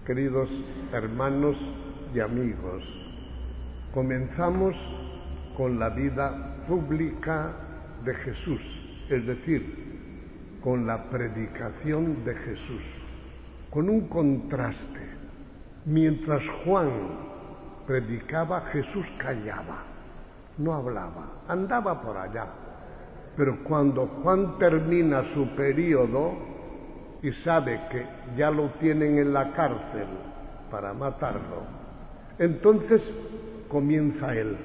queridos hermanos y amigos, comenzamos con la vida pública de Jesús, es decir, con la predicación de Jesús, con un contraste. Mientras Juan predicaba, Jesús callaba, no hablaba, andaba por allá. Pero cuando Juan termina su periodo y sabe que ya lo tienen en la cárcel para matarlo, entonces comienza él.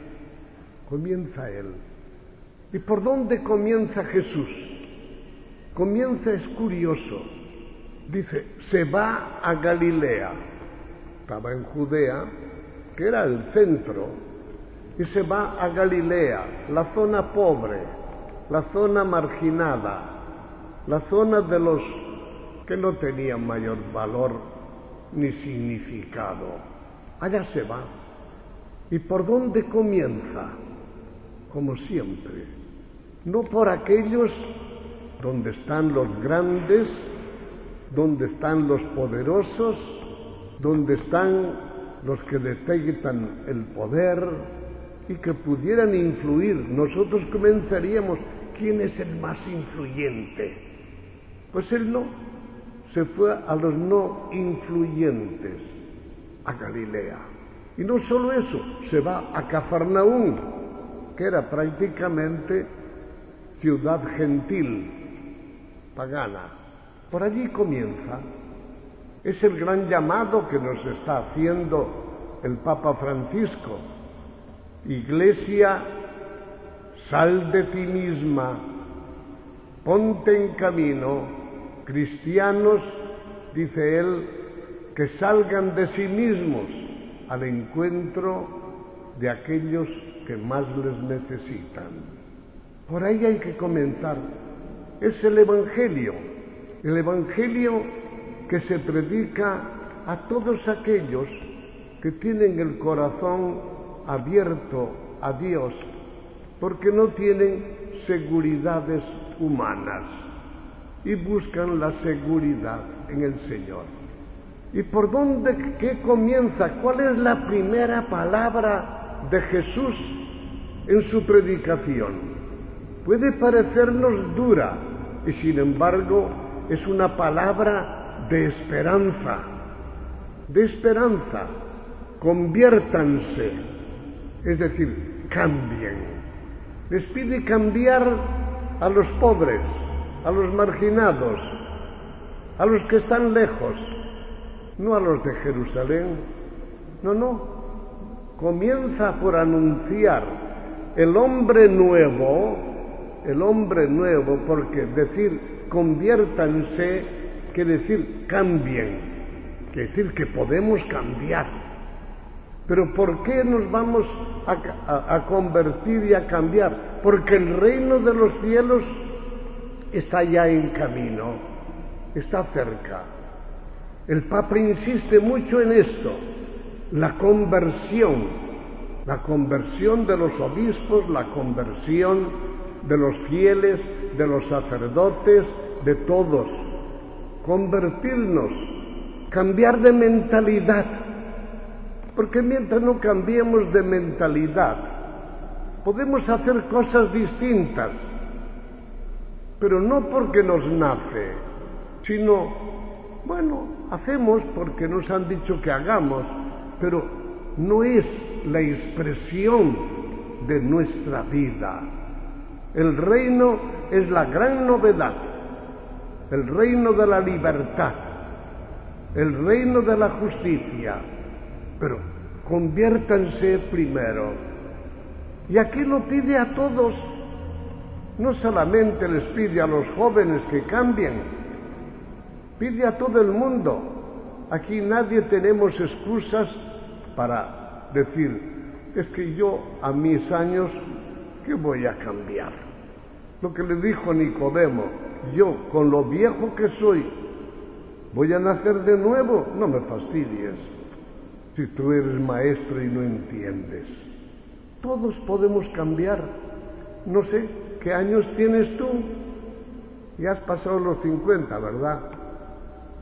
¿Y por dónde comienza Jesús? Comienza, es curioso, dice, se va a Galilea. Estaba en Judea, que era el centro, y se va a Galilea, la zona pobre, la zona marginada, la zona de los que no tenían mayor valor ni significado. Allá se va. ¿Y por dónde comienza? Como siempre, no por aquellos donde están los grandes, donde están los poderosos, donde están los que detectan el poder y que pudieran influir. Nosotros comenzaríamos, ¿quién es el más influyente? Pues él no, se fue a los no influyentes, a Galilea. Y no solo eso, se va a Cafarnaúm, que era prácticamente ciudad gentil, pagana. Por allí comienza. Es el gran llamado que nos está haciendo el Papa Francisco. Iglesia, sal de ti misma, ponte en camino. Cristianos, dice él, que salgan de sí mismos al encuentro de aquellos que más les necesitan. Por ahí hay que comenzar. Es el Evangelio que se predica a todos aquellos que tienen el corazón abierto a Dios, porque no tienen seguridades humanas y buscan la seguridad en el Señor. ¿Y por dónde, qué comienza? ¿Cuál es la primera palabra de Jesús en su predicación? Puede parecernos dura y sin embargo es una palabra de esperanza, conviértanse, es decir, cambien. Les pide cambiar a los pobres, a los marginados, a los que están lejos, no a los de Jerusalén, no, comienza por anunciar el hombre nuevo, porque decir conviértanse quiere decir cambien, quiere decir que podemos cambiar. Pero ¿por qué nos vamos a convertir y a cambiar? Porque el reino de los cielos está ya en camino, está cerca. El Papa insiste mucho en esto, la conversión de los obispos, la conversión de los fieles, de los sacerdotes, de todos. Convertirnos, cambiar de mentalidad, porque mientras no cambiemos de mentalidad, podemos hacer cosas distintas, pero no porque nos nace, sino, hacemos porque nos han dicho que hagamos, pero no es la expresión de nuestra vida. El reino es la gran novedad, el reino de la libertad, el reino de la justicia, pero conviértanse primero. Y aquí lo pide a todos, no solamente les pide a los jóvenes que cambien, pide a todo el mundo. Aquí nadie tenemos excusas para decir, es que yo a mis años, ¿qué voy a cambiar? Lo que le dijo Nicodemo, yo con lo viejo que soy, ¿voy a nacer de nuevo? No me fastidies, si tú eres maestro y no entiendes. Todos podemos cambiar. No sé, ¿qué años tienes tú? Ya has pasado los 50, ¿verdad?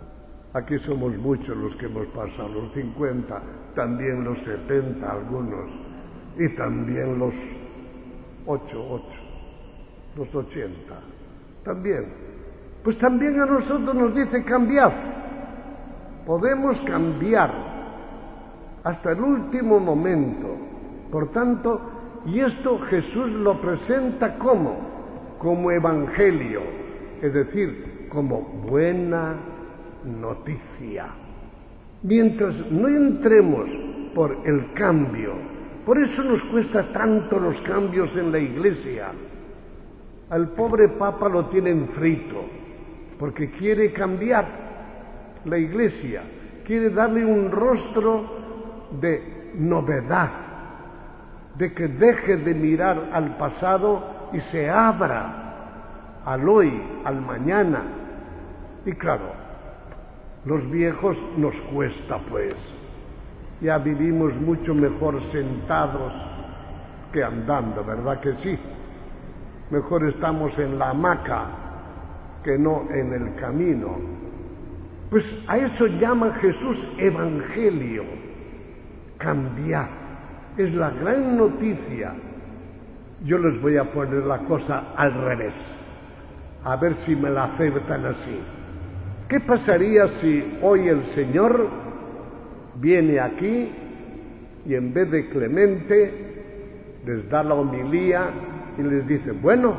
Aquí somos muchos los que hemos pasado los 50, también los 70 algunos, y también los 8, los 80, también. Pues también a nosotros nos dice cambiad, podemos cambiar hasta el último momento. Por tanto, y esto Jesús lo presenta como evangelio, es decir, como buena noticia. Mientras no entremos por el cambio, por eso nos cuesta tanto los cambios en la Iglesia. Al pobre Papa lo tienen frito, porque quiere cambiar la Iglesia, quiere darle un rostro de novedad, de que deje de mirar al pasado y se abra al hoy, al mañana. Y claro, los viejos nos cuesta, pues. Ya vivimos mucho mejor sentados que andando, ¿verdad que sí? Mejor estamos en la hamaca que no en el camino. Pues a eso llama Jesús evangelio, cambiar. Es la gran noticia. Yo les voy a poner la cosa al revés, a ver si me la aceptan así. ¿Qué pasaría si hoy el Señor viene aquí y en vez de Clemente les da la homilía y les dice, bueno,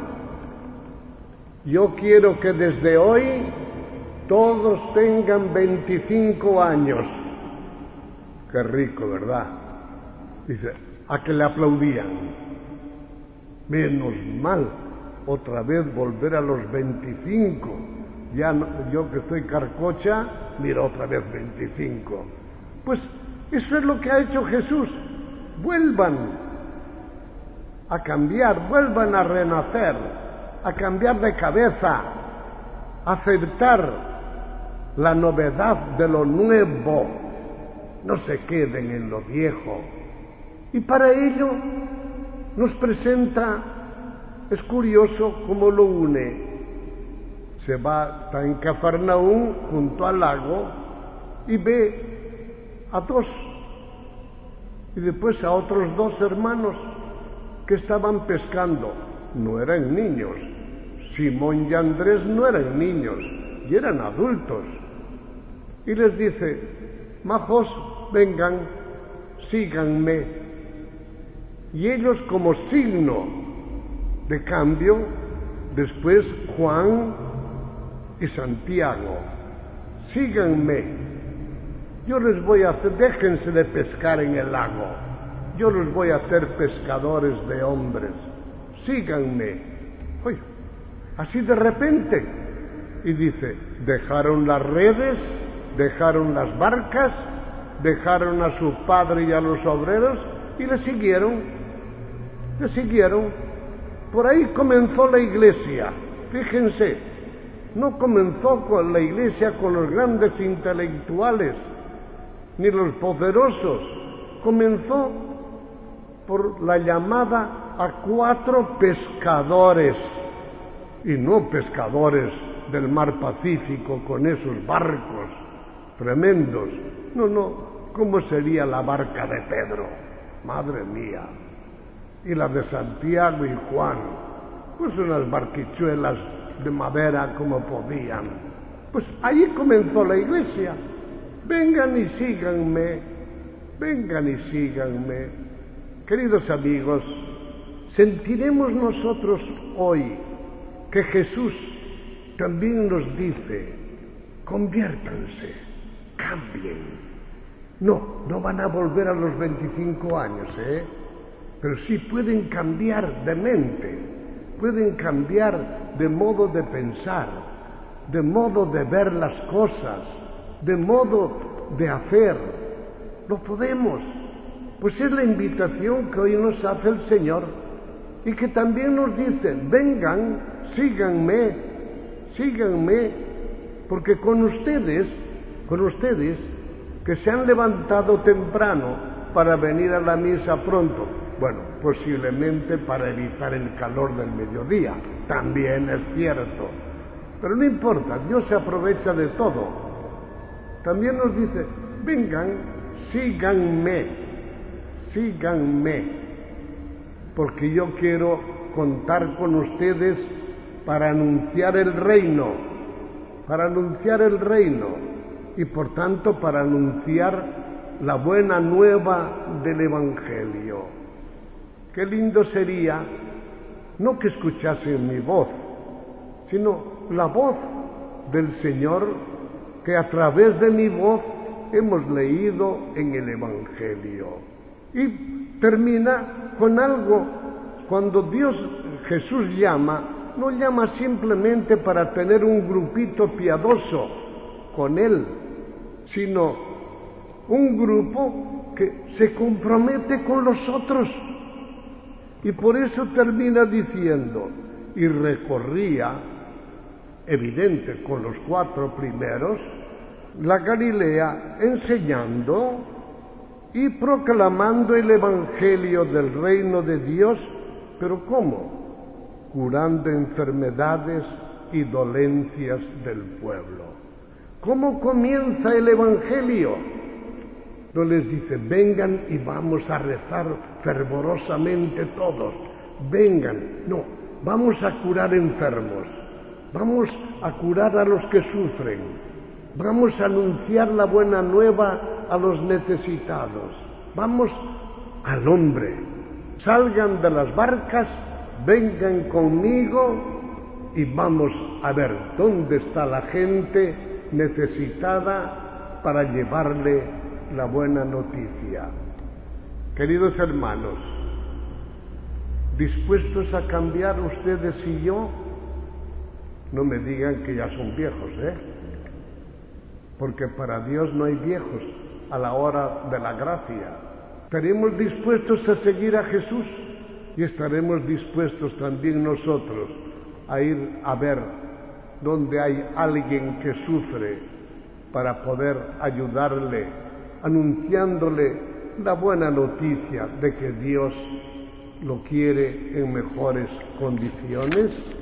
yo quiero que desde hoy todos tengan 25 años? Qué rico, ¿verdad? Dice, a que le aplaudían. Menos mal, otra vez volver a los 25. Ya no, yo que estoy carcocha, mira otra vez 25. Pues eso es lo que ha hecho Jesús. Vuelvan a cambiar, vuelvan a renacer, a cambiar de cabeza, a aceptar la novedad de lo nuevo. No se queden en lo viejo. Y para ello nos presenta, es curioso cómo lo une. Está en Cafarnaúm, junto al lago, y ve a dos, y después a otros 2 hermanos que estaban pescando. No eran niños, Simón y Andrés no eran niños, y eran adultos. Y les dice, majos, vengan, síganme. Y ellos, como signo de cambio, después Juan y Santiago, síganme, yo les voy a hacer, déjense de pescar en el lago, yo los voy a hacer pescadores de hombres, síganme. Oye, así de repente, y dice, dejaron las redes, dejaron las barcas, dejaron a su padre y a los obreros y le siguieron. Por ahí comenzó la Iglesia. Fíjense, no comenzó con la Iglesia con los grandes intelectuales ni los poderosos, comenzó por la llamada a 4 pescadores, y no pescadores del mar Pacífico con esos barcos tremendos. No, ¿cómo sería la barca de Pedro? Madre mía. Y la de Santiago y Juan, pues unas barquichuelas de madera como podían. Pues ahí comenzó la Iglesia. Vengan y síganme, vengan y síganme. Queridos amigos, sentiremos nosotros hoy que Jesús también nos dice, conviértanse, cambien. No van a volver a los 25 años, pero sí pueden cambiar de mente, pueden cambiar de modo de pensar, de modo de ver las cosas, de modo de hacer. Lo podemos. Pues es la invitación que hoy nos hace el Señor, y que también nos dice, vengan, síganme, porque con ustedes, que se han levantado temprano para venir a la misa pronto, bueno, posiblemente para evitar el calor del mediodía, también es cierto, pero no importa, Dios se aprovecha de todo. También nos dice, vengan, síganme, porque yo quiero contar con ustedes para anunciar el reino, y por tanto para anunciar la buena nueva del Evangelio. Qué lindo sería no que escuchasen mi voz, sino la voz del Señor que a través de mi voz hemos leído en el Evangelio. Y termina con algo. Cuando Jesús llama, no llama simplemente para tener un grupito piadoso con Él, sino un grupo que se compromete con los otros. Y por eso termina diciendo, y recorría, evidente, con los 4 primeros, la Galilea, enseñando y proclamando el Evangelio del reino de Dios. ¿Pero cómo? Curando enfermedades y dolencias del pueblo. ¿Cómo comienza el Evangelio? No les dice, vengan y vamos a rezar fervorosamente todos. Vengan. No, vamos a curar enfermos. Vamos a curar a los que sufren. Vamos a anunciar la buena nueva a los necesitados. Vamos al hombre. Salgan de las barcas, vengan conmigo y vamos a ver dónde está la gente necesitada para llevarle la buena noticia. Queridos hermanos, ¿dispuestos a cambiar ustedes y yo? No me digan que ya son viejos, porque para Dios no hay viejos a la hora de la gracia. ¿Estaremos dispuestos a seguir a Jesús? Y estaremos dispuestos también nosotros a ir a ver dónde hay alguien que sufre para poder ayudarle, anunciándole la buena noticia de que Dios lo quiere en mejores condiciones.